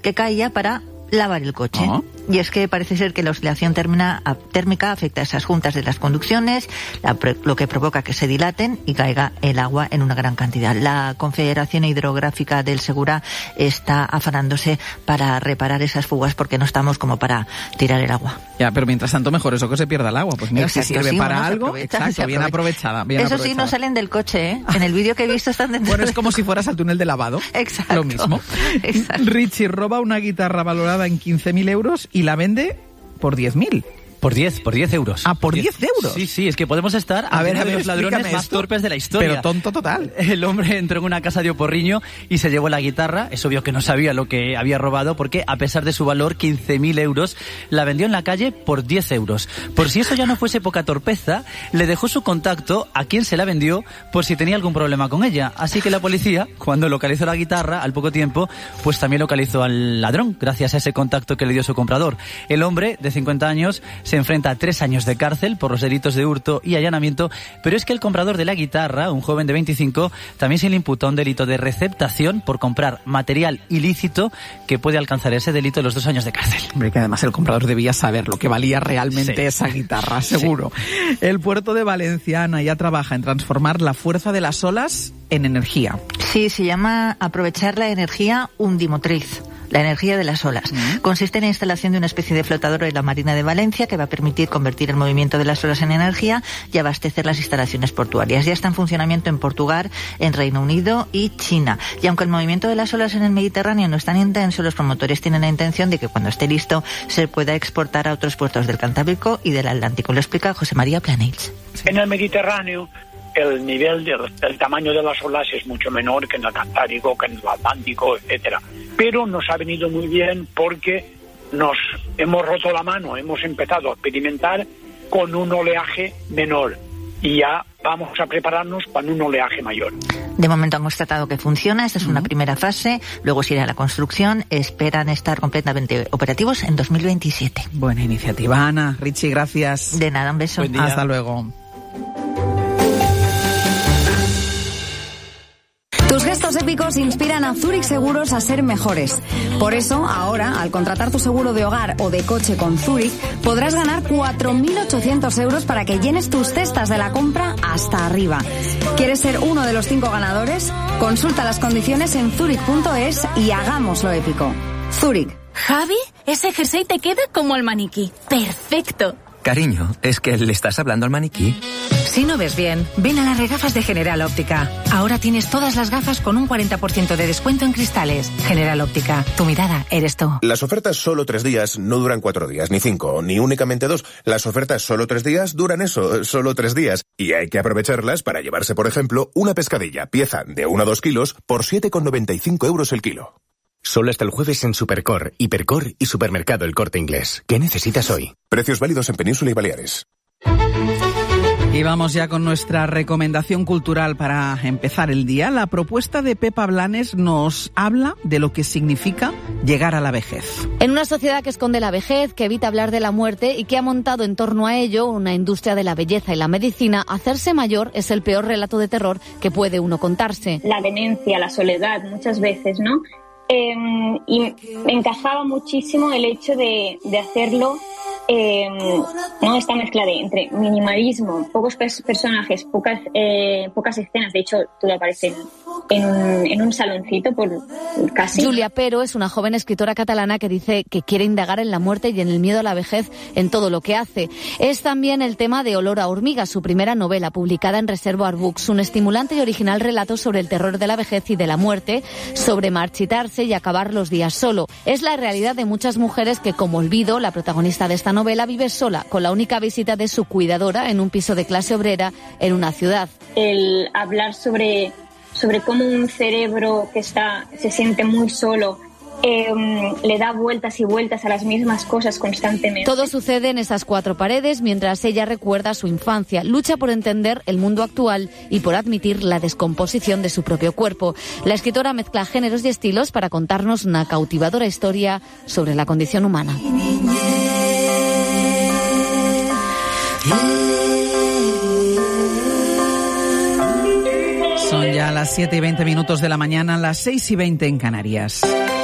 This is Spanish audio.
que caía para lavar el coche. Y es que parece ser que la oscilación térmica afecta a esas juntas de las conducciones, lo que provoca que se dilaten y caiga el agua en una gran cantidad. La Confederación Hidrográfica del Segura está afanándose para reparar esas fugas porque no estamos como para tirar el agua. Ya, pero mientras tanto mejor eso que se pierda el agua. Pues mira, si sirve para algo, bien aprovechada. Eso sí, no salen del coche, ¿eh? En el vídeo que he visto están dentro. Bueno, es como si fueras al túnel de lavado. Exacto. Lo mismo. Exacto. Richie roba una guitarra valorada en 15.000 euros y la vende por 10.000. Por 10 euros. Ah, ¿por 10 euros? Sí, es que podemos estar a ver, los ladrones más torpes de la historia. Pero tonto total. El hombre entró en una casa de Oporriño y se llevó la guitarra. Es obvio que no sabía lo que había robado porque, a pesar de su valor, 15.000 euros, la vendió en la calle por 10 euros. Por si eso ya no fuese poca torpeza, le dejó su contacto a quien se la vendió por si tenía algún problema con ella. Así que la policía, cuando localizó la guitarra, al poco tiempo, pues también localizó al ladrón, gracias a ese contacto que le dio su comprador. El hombre, de 50 años, se enfrenta a 3 años de cárcel por los delitos de hurto y allanamiento, pero es que el comprador de la guitarra, un joven de 25, también se le imputa un delito de receptación por comprar material ilícito que puede alcanzar ese delito de los 2 años de cárcel. Hombre, que además el comprador debía saber lo que valía realmente esa guitarra, seguro. Sí. El puerto de Valenciana ya trabaja en transformar la fuerza de las olas en energía. Sí, se llama aprovechar la energía undimotriz. La energía de las olas. Consiste en la instalación de una especie de flotador en la Marina de Valencia que va a permitir convertir el movimiento de las olas en energía y abastecer las instalaciones portuarias. Ya está en funcionamiento en Portugal, en Reino Unido y China. Y aunque el movimiento de las olas en el Mediterráneo no es tan intenso, los promotores tienen la intención de que cuando esté listo se pueda exportar a otros puertos del Cantábrico y del Atlántico. Lo explica José María Planells. En el Mediterráneo el nivel el tamaño de las olas es mucho menor que en el Cantábrico, que en el Atlántico, etcétera. Pero nos ha venido muy bien porque nos hemos roto la mano, hemos empezado a experimentar con un oleaje menor y ya vamos a prepararnos para un oleaje mayor. De momento han constatado que funciona, esta es una primera fase, luego se irá a la construcción, esperan estar completamente operativos en 2027. Buena iniciativa, Ana. Richie, gracias. De nada, un beso. Buen día. Hasta luego. Tus gestos épicos inspiran a Zurich Seguros a ser mejores. Por eso, ahora, al contratar tu seguro de hogar o de coche con Zurich, podrás ganar 4.800 euros para que llenes tus cestas de la compra hasta arriba. ¿Quieres ser uno de los 5 ganadores? Consulta las condiciones en zurich.es y hagámoslo épico. Zurich. Javi, ese jersey te queda como el maniquí. ¡Perfecto! Cariño, ¿es que le estás hablando al maniquí? Si no ves bien, ven a las regafas de General Óptica. Ahora tienes todas las gafas con un 40% de descuento en cristales. General Óptica, tu mirada eres tú. Las ofertas solo 3 días no duran 4 días, ni 5, ni únicamente 2. Las ofertas solo 3 días duran eso, solo 3 días. Y hay que aprovecharlas para llevarse, por ejemplo, una pescadilla, pieza de 1 a 2 kilos, por 7,95 euros el kilo. Solo hasta el jueves en Supercor, Hipercor y Supermercado El Corte Inglés. ¿Qué necesitas hoy? Precios válidos en Península y Baleares. Y vamos ya con nuestra recomendación cultural para empezar el día. La propuesta de Pepa Blanes nos habla de lo que significa llegar a la vejez. En una sociedad que esconde la vejez, que evita hablar de la muerte y que ha montado en torno a ello una industria de la belleza y la medicina, hacerse mayor es el peor relato de terror que puede uno contarse. La demencia, la soledad, muchas veces, ¿no? Y me encajaba muchísimo el hecho de hacerlo, ¿no? Esta mezcla entre minimalismo, pocos personajes, pocas escenas. De hecho, todo aparece en un saloncito por casi. Julia Pero es una joven escritora catalana que dice que quiere indagar en la muerte y en el miedo a la vejez en todo lo que hace. Es también el tema de Olor a hormigas, su primera novela, publicada en Reservoir Books, un estimulante y original relato sobre el terror de la vejez y de la muerte, sobre marchitarse y acabar los días solo. Es la realidad de muchas mujeres que, como Olvido, la protagonista de esta novela, vive sola, con la única visita de su cuidadora en un piso de clase obrera en una ciudad. El hablar sobre cómo un cerebro que se siente muy solo le da vueltas y vueltas a las mismas cosas constantemente. Todo sucede en esas 4 paredes mientras ella recuerda su infancia, lucha por entender el mundo actual y por admitir la descomposición de su propio cuerpo. La escritora mezcla géneros y estilos para contarnos una cautivadora historia sobre la condición humana. Son ya las 7:20 de la mañana, las 6:20 en Canarias.